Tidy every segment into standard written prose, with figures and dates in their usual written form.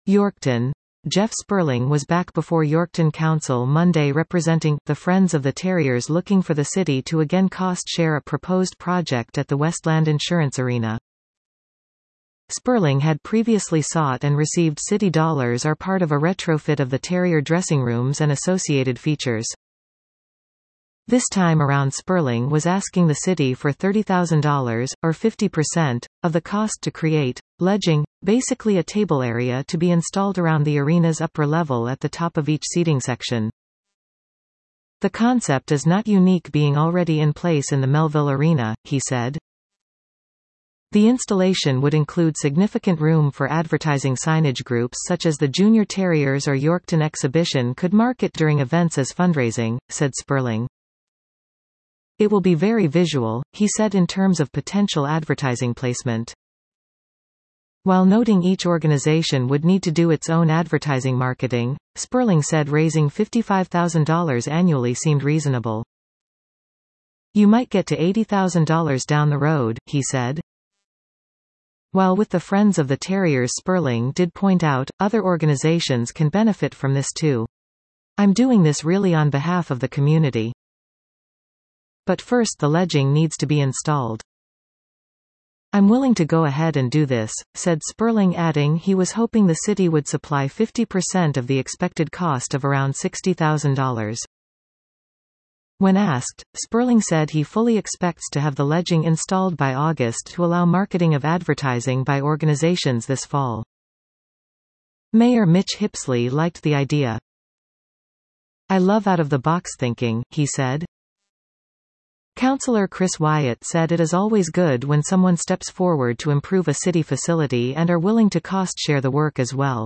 Yorkton. Jeff Sperling was back before Yorkton Council Monday representing the Friends of the Terriers, looking for the city to again cost-share a proposed project at the Westland Insurance Arena. Sperling had previously sought and received city dollars are part of a retrofit of the Terrier dressing rooms and associated features. This time around Sperling was asking the city for $30,000, or 50%, of the cost to create ledging, basically a table area to be installed around the arena's upper level at the top of each seating section. The concept is not unique, being already in place in the Melville Arena, he said. The installation would include significant room for advertising. Signage groups such as the Junior Terriers or Yorkton Exhibition could market during events as fundraising, said Sperling. It will be very visual, he said, in terms of potential advertising placement. While noting each organization would need to do its own advertising marketing, Sperling said raising $55,000 annually seemed reasonable. You might get to $80,000 down the road, he said. While with the Friends of the Terriers, Sperling did point out, other organizations can benefit from this too. I'm doing this really on behalf of the community. But first the ledging needs to be installed. I'm willing to go ahead and do this, said Sperling, adding he was hoping the city would supply 50% of the expected cost of around $60,000. When asked, Sperling said he fully expects to have the ledging installed by August to allow marketing of advertising by organizations this fall. Mayor Mitch Hipsley liked the idea. I love out-of-the-box thinking, he said. Councillor Chris Wyatt said it is always good when someone steps forward to improve a city facility and are willing to cost-share the work as well.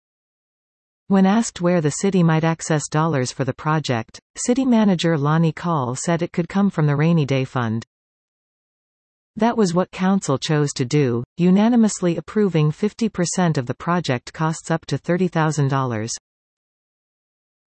When asked where the city might access dollars for the project, City Manager Lonnie Call said it could come from the Rainy Day Fund. That was what Council chose to do, unanimously approving 50% of the project costs up to $30,000.